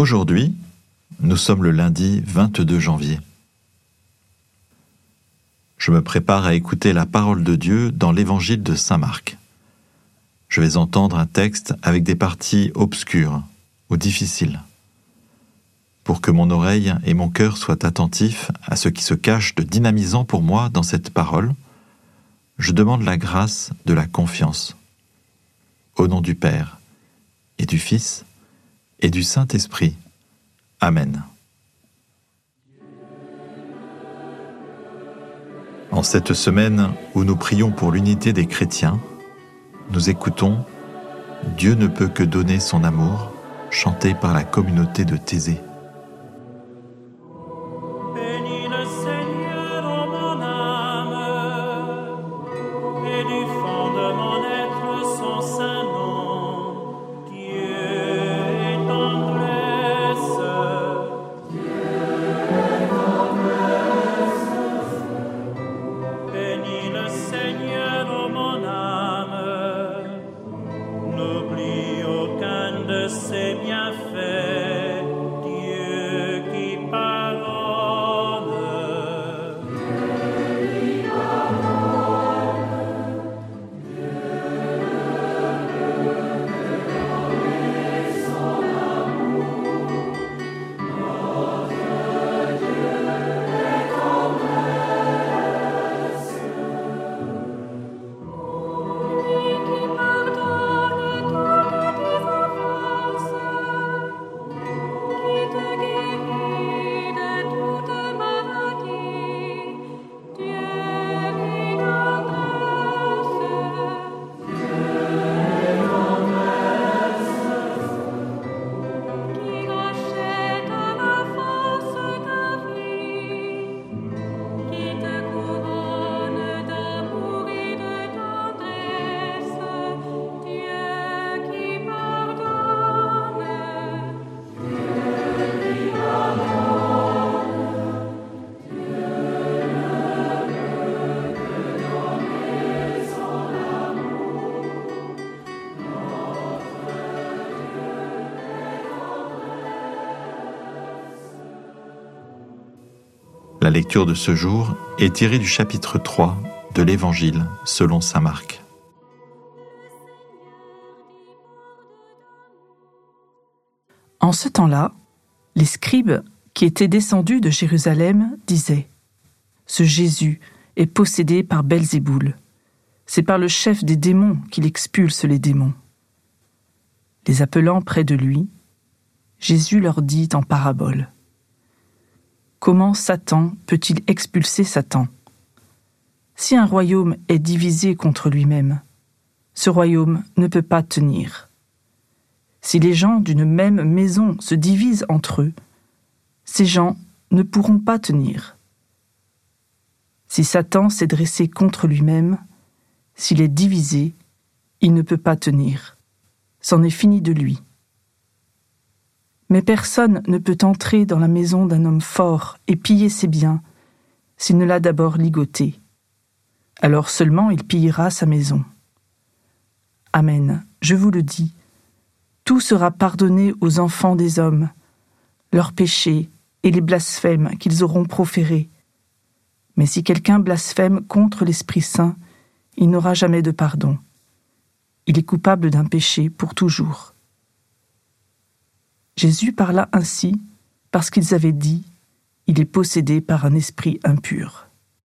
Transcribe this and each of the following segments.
Aujourd'hui, nous sommes le lundi 22 janvier. Je me prépare à écouter la parole de Dieu dans l'évangile de Saint Marc. Je vais entendre un texte avec des parties obscures ou difficiles. Pour que mon oreille et mon cœur soient attentifs à ce qui se cache de dynamisant pour moi dans cette parole, je demande la grâce de la confiance. Au nom du Père, et du Fils, et du Saint-Esprit. Amen. En cette semaine où nous prions pour l'unité des chrétiens, nous écoutons « Dieu ne peut que donner son amour » chanté par la communauté de Thésée. Bénis le Seigneur, ô mon âme, et du fond de mon être son saint nom. Dieu est tendresse. Bénis le Seigneur, ô mon âme, n'oublie aucun de ses bienfaits. Dieu qui pardonne. La lecture de ce jour est tirée du chapitre 3 de l'Évangile selon saint Marc. En ce temps-là, les scribes qui étaient descendus de Jérusalem disaient « Ce Jésus est possédé par Belzéboul. C'est par le chef des démons qu'il expulse les démons. » Les appelant près de lui, Jésus leur dit en parabole « Comment Satan peut-il expulser Satan ? Si un royaume est divisé contre lui-même, ce royaume ne peut pas tenir. Si les gens d'une même maison se divisent entre eux, ces gens ne pourront pas tenir. Si Satan s'est dressé contre lui-même, s'il est divisé, il ne peut pas tenir. C'en est fini de lui. Mais personne ne peut entrer dans la maison d'un homme fort et piller ses biens s'il ne l'a d'abord ligoté. Alors seulement il pillera sa maison. Amen, je vous le dis, tout sera pardonné aux enfants des hommes, leurs péchés et les blasphèmes qu'ils auront proférés. Mais si quelqu'un blasphème contre l'Esprit Saint, il n'aura jamais de pardon. Il est coupable d'un péché pour toujours. Jésus parla ainsi parce qu'ils avaient dit « Il est possédé par un esprit impur ».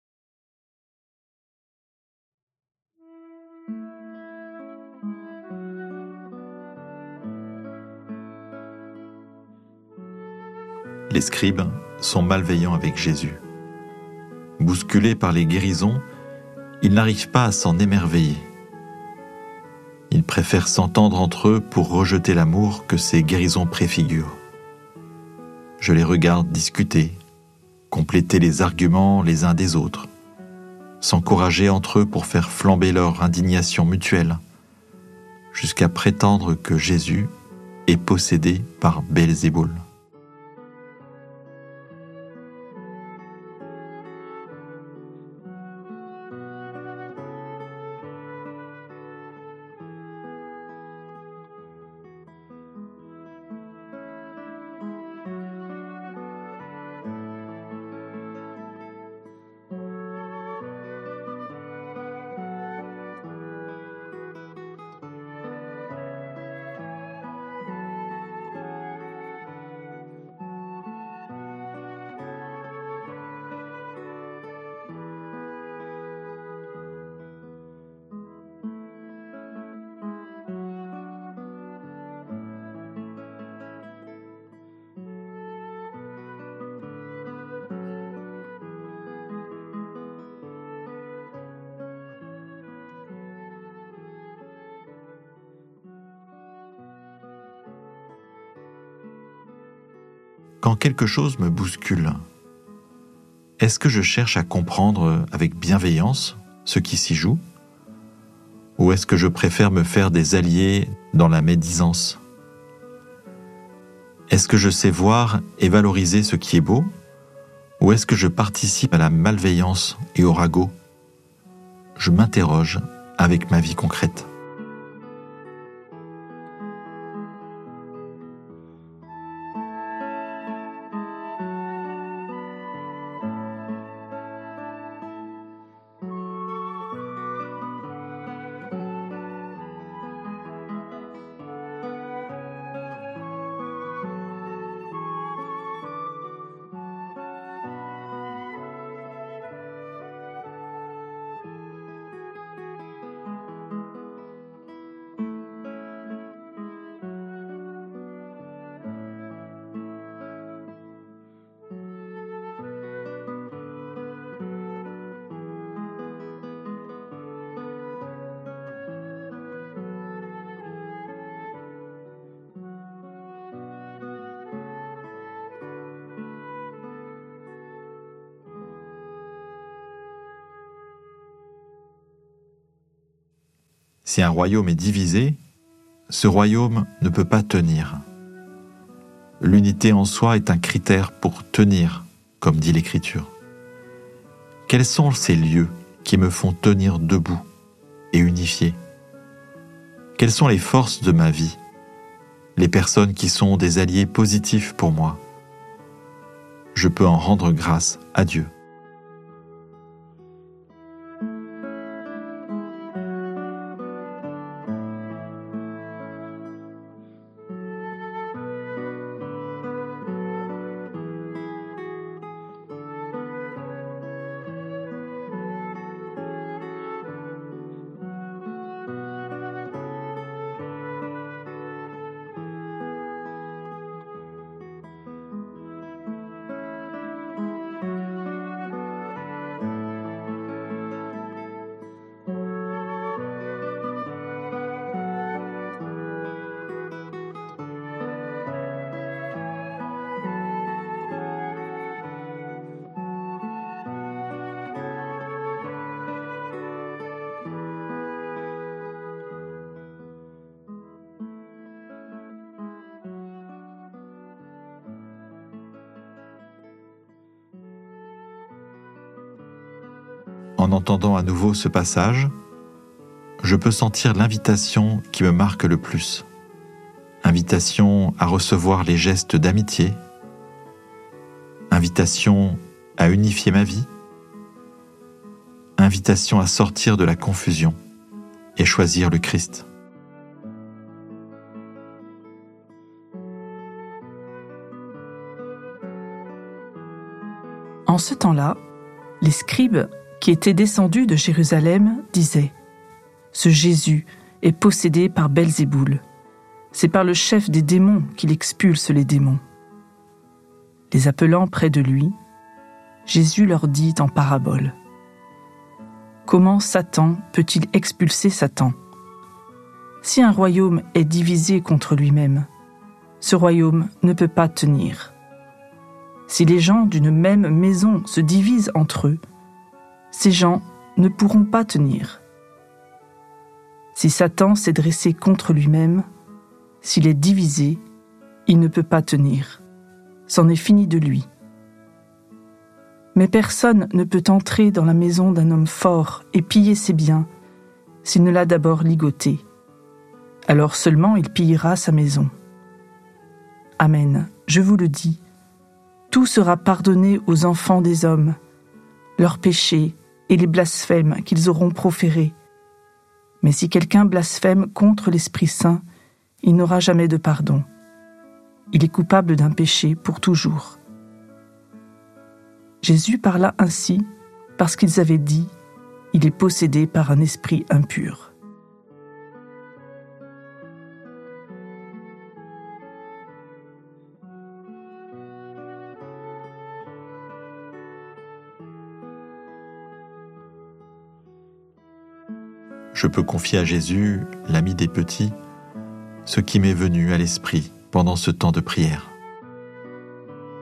Les scribes sont malveillants avec Jésus. Bousculés par les guérisons, ils n'arrivent pas à s'en émerveiller. Ils préfèrent s'entendre entre eux pour rejeter l'amour que ces guérisons préfigurent. Je les regarde discuter, compléter les arguments les uns des autres, s'encourager entre eux pour faire flamber leur indignation mutuelle, jusqu'à prétendre que Jésus est possédé par Belzéboul. Quand quelque chose me bouscule, est-ce que je cherche à comprendre avec bienveillance ce qui s'y joue? Ou est-ce que je préfère me faire des alliés dans la médisance? Est-ce que je sais voir et valoriser ce qui est beau? Ou est-ce que je participe à la malveillance et au ragot? Je m'interroge avec ma vie concrète. Si un royaume est divisé, ce royaume ne peut pas tenir. L'unité en soi est un critère pour tenir, comme dit l'Écriture. Quels sont ces lieux qui me font tenir debout et unifié? Quelles sont les forces de ma vie, les personnes qui sont des alliés positifs pour moi? Je peux en rendre grâce à Dieu. En entendant à nouveau ce passage, je peux sentir l'invitation qui me marque le plus. Invitation à recevoir les gestes d'amitié, invitation à unifier ma vie, invitation à sortir de la confusion et choisir le Christ. En ce temps-là, les scribes qui étaient descendus de Jérusalem disaient « Ce Jésus est possédé par Belzéboul. C'est par le chef des démons qu'il expulse les démons. » Les appelant près de lui, Jésus leur dit en parabole « Comment Satan peut-il expulser Satan? Si un royaume est divisé contre lui-même, ce royaume ne peut pas tenir. Si les gens d'une même maison se divisent entre eux, ces gens ne pourront pas tenir. Si Satan s'est dressé contre lui-même, s'il est divisé, il ne peut pas tenir. C'en est fini de lui. Mais personne ne peut entrer dans la maison d'un homme fort et piller ses biens s'il ne l'a d'abord ligoté. Alors seulement il pillera sa maison. Amen, je vous le dis, tout sera pardonné aux enfants des hommes, leurs péchés et les blasphèmes qu'ils auront proférés. Mais si quelqu'un blasphème contre l'Esprit Saint, il n'aura jamais de pardon. Il est coupable d'un péché pour toujours. Jésus parla ainsi parce qu'ils avaient dit « Il est possédé par un esprit impur ». Je peux confier à Jésus, l'ami des petits, ce qui m'est venu à l'esprit pendant ce temps de prière.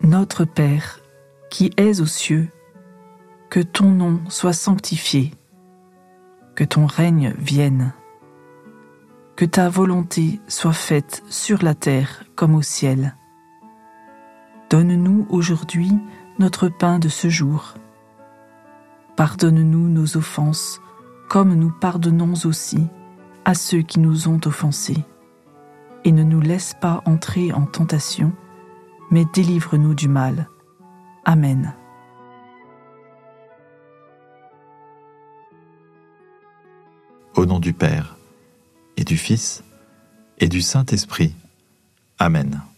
Notre Père, qui es aux cieux, que ton nom soit sanctifié, que ton règne vienne, que ta volonté soit faite sur la terre comme au ciel. Donne-nous aujourd'hui notre pain de ce jour. Pardonne-nous nos offenses, comme nous pardonnons aussi à ceux qui nous ont offensés. Et ne nous laisse pas entrer en tentation, mais délivre-nous du mal. Amen. Au nom du Père, et du Fils, et du Saint-Esprit. Amen.